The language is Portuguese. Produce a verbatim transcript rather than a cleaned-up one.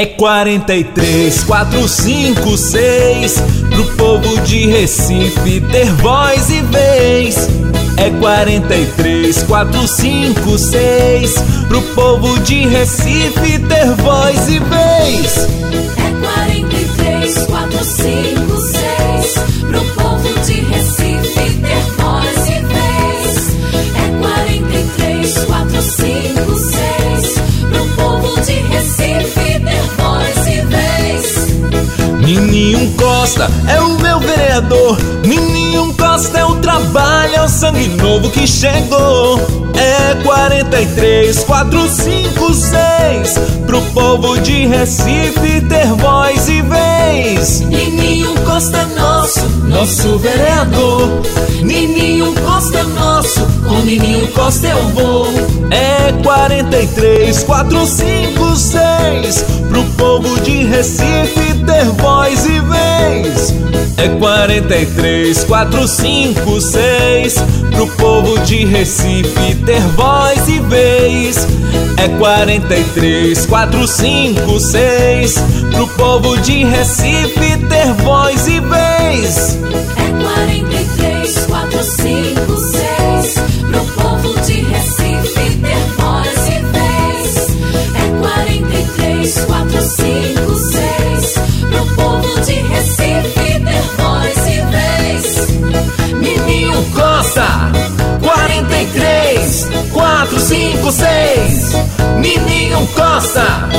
É quarenta e três, quatro, cinco, seis, pro povo de Recife ter voz e vez. É quarenta e três, quatro, cinco, seis, pro povo de Recife ter voz e vez. É quarenta e três, quatro, cinco, seis, pro povo de Recife ter voz e vez. É quarenta e três, quatro, cinco, seis, pro povo de Recife ter voz e vez. Nininho Costa é o meu vereador, Nininho Costa é o trabalho, é o sangue novo que chegou. É quarenta e três, quatro, cinco, seis, pro povo de Recife ter voz e vez. Nininho Costa é nosso, Nosso vereador, Nininho Costa é nosso, com Nininho Costa eu vou. é quarenta e três, quatro, cinco, seis, pro povo de Recife ter voz e vez. É quarenta e três, quatro, cinco, seis, pro povo de Recife ter voz e vez. É quarenta e três, quatro, cinco, seis, pro povo de Recife ter voz e vez. É quarenta e três, quatro, cinco, seis, pro povo de Recife ter voz e vez. É quarenta e três, quatro, cinco, seis, pro povo de Recife ter voz e vez. Nininho Costa, quarenta e três, quatro, cinco, seis, Nininho Costa.